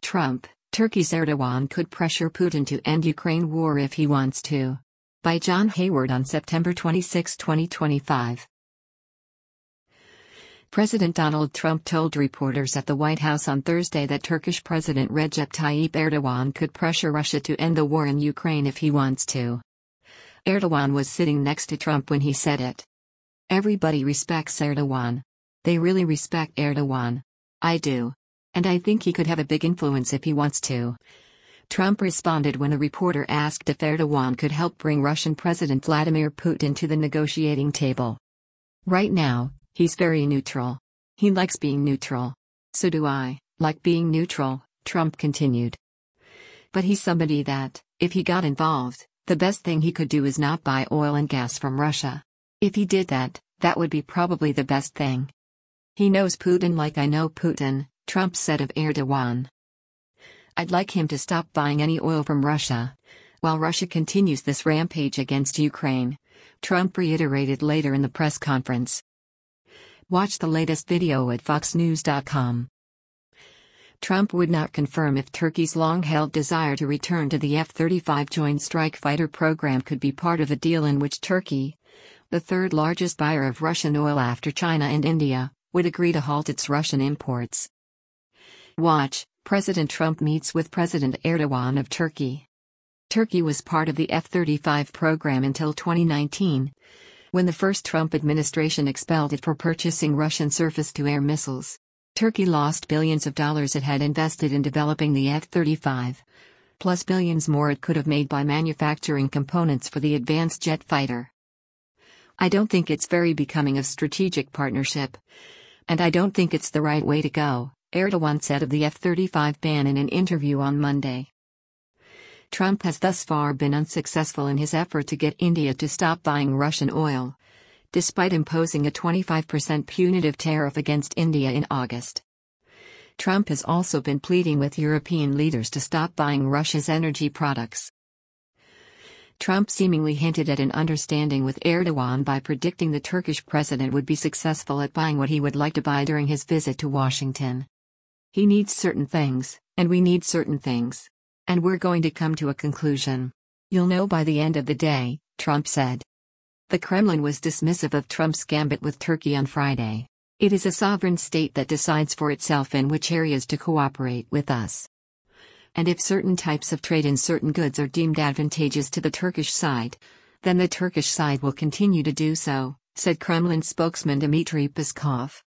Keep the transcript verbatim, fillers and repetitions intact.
Trump, Turkey's Erdogan could pressure Putin to end Ukraine war if he wants to. By John Hayward on September twenty-sixth, twenty twenty-five. President Donald Trump told reporters at the White House on Thursday that Turkish President Recep Tayyip Erdogan could pressure Russia to end the war in Ukraine if he wants to. Erdogan was sitting next to Trump when he said it. Everybody respects Erdogan. They really respect Erdogan. I do. And I think he could have a big influence if he wants to. Trump responded when a reporter asked if Erdogan could help bring Russian President Vladimir Putin to the negotiating table. Right now, he's very neutral. He likes being neutral. So do I, like being neutral, Trump continued. But he's somebody that, if he got involved, the best thing he could do is not buy oil and gas from Russia. If he did that, that would be probably the best thing. He knows Putin like I know Putin, Trump said of Erdogan. I'd like him to stop buying any oil from Russia. While Russia continues this rampage against Ukraine, Trump reiterated later in the press conference. Watch the latest video at fox news dot com. Trump would not confirm if Turkey's long-held desire to return to the F thirty-five Joint Strike Fighter program could be part of a deal in which Turkey, the third largest buyer of Russian oil after China and India, would agree to halt its Russian imports. Watch, President Trump meets with President Erdogan of Turkey. Turkey was part of the F thirty-five program until twenty nineteen, when the first Trump administration expelled it for purchasing Russian surface-to-air missiles. Turkey lost billions of dollars it had invested in developing the F thirty-five, plus billions more it could have made by manufacturing components for the advanced jet fighter. I don't think it's very becoming of strategic partnership. And I don't think it's the right way to go, Erdogan said of the F thirty-five ban in an interview on Monday. Trump has thus far been unsuccessful in his effort to get India to stop buying Russian oil, despite imposing a twenty-five percent punitive tariff against India in August. Trump has also been pleading with European leaders to stop buying Russia's energy products. Trump seemingly hinted at an understanding with Erdogan by predicting the Turkish president would be successful at buying what he would like to buy during his visit to Washington. He needs certain things, and we need certain things. And we're going to come to a conclusion. You'll know by the end of the day, Trump said. The Kremlin was dismissive of Trump's gambit with Turkey on Friday. It is a sovereign state that decides for itself in which areas to cooperate with us. And if certain types of trade in certain goods are deemed advantageous to the Turkish side, then the Turkish side will continue to do so, said Kremlin spokesman Dmitry Peskov.